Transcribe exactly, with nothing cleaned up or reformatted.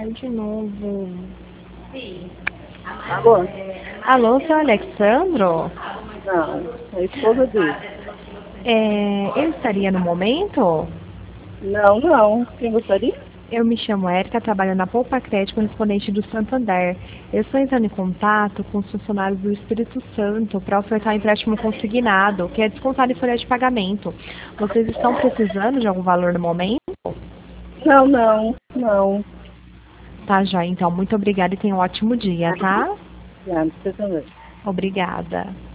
Caiu de novo. Alô? Alô, seu Alexandro? Não, é a esposa dele. É, eu estaria no momento? Não, não. Quem gostaria? Eu me chamo Érica, trabalho na Poupa Crédito, correspondente do Santander. Eu estou entrando em contato com os funcionários do Espírito Santo para ofertar um empréstimo consignado, que é descontado em folha de pagamento. Vocês estão precisando de algum valor no momento? Não, não, não. Tá, já. Então, muito obrigada e tenha um ótimo dia, tá? Já, você também. Obrigada.